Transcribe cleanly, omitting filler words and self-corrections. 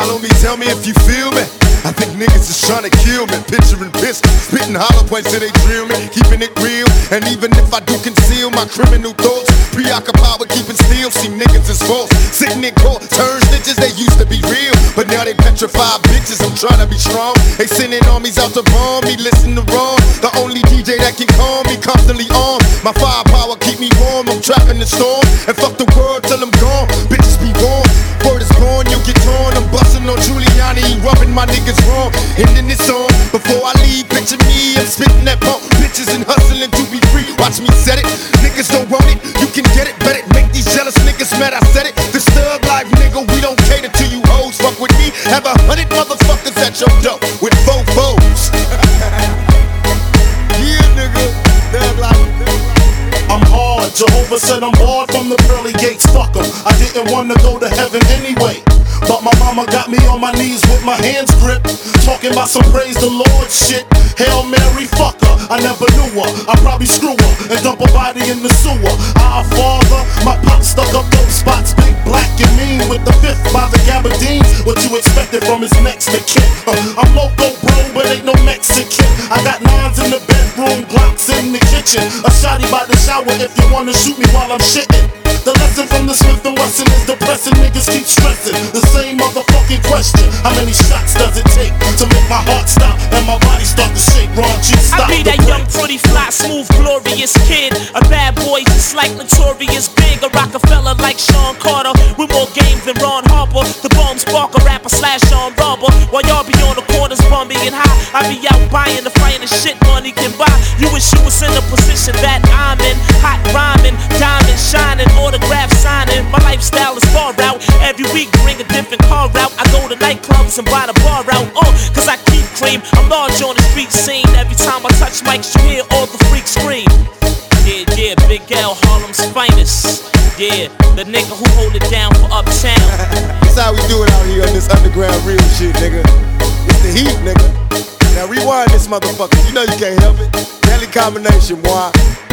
Smile on me, tell me if you feel me. I think niggas is trying to kill me. Picturing piss, spitting hollow points till they drill me. Keeping it real, and even if I do conceal my criminal thoughts, preoccupied with keeping still. See niggas is false, sitting in court, turn snitches. They used to be real, but now they petrified bitches. I'm trying to be strong. They sending armies out to bomb me. Listen to wrong. The only DJ that can calm me, constantly armed. My firepower keep me warm. I'm trapped in the storm, and fuck the world till I'm gone. Bitches be warm. Word is born, you get torn. I'm busting on Giuliani, rubbing my niggas wrong. And then it's on. Before I leave, picture me, I'm spitting that bump. Bitches and hustling to be free. Watch me set it. Niggas don't want it, you can get it. Bet it, make these jealous niggas mad. I said it. This thug life, nigga, we don't cater to you hoes. Fuck with me, have 100 motherfuckers at your door with fofos. Yeah, nigga, thug life. I'm hard, Jehovah said I'm barred from the pearly gates, fuck 'em. I didn't wanna go to heaven anyway, but my mama got me on my knees with my hands gripped, talking about some praise the Lord shit. Hail Mary, fuck her, I never knew her. I probably screw her and dump her body in the sewer. Our father, my pop stuck up those spots, big, black and mean, with the fifth by the gabardines. What you expected from his next to kin? I'm loco, bro, but ain't no Mexican. I got nines in the bedroom, Glocks in the kitchen, a shotty by the shower if you wanna shoot me while I'm shitting. The lesson from the Smith & Wesson is depressing. Niggas keep stressing the same motherfucking question. How many shots does it take to make my heart stop and my body start to shake? Ron G, stop. I be that young, pretty, fly, smooth, glorious kid. A bad boy just like Notorious Big. A Rockefeller like Sean Carter with more game than Ron Harper. The Bomb Sparker rapper slash Sean Barber. While y'all be on the corners bumping and high, I be out buying the flying the shit money can buy. You wish you was in the position that I'm in. Hot rhyming, diamond shining, autograph signing. My lifestyle is far out. Every week bring a different car out. I go to nightclubs and buy the bar out. Cause I keep cream. I'm large on the street scene. Every time I touch mics, you hear all the freaks scream. Yeah, yeah, Big L, Harlem's finest. Yeah, the nigga who hold it down for Uptown. That's how we do it out here on this underground real shit, nigga. It's the heat, nigga. Now rewind this motherfucker. You know you can't help it. Deadly combination, boy.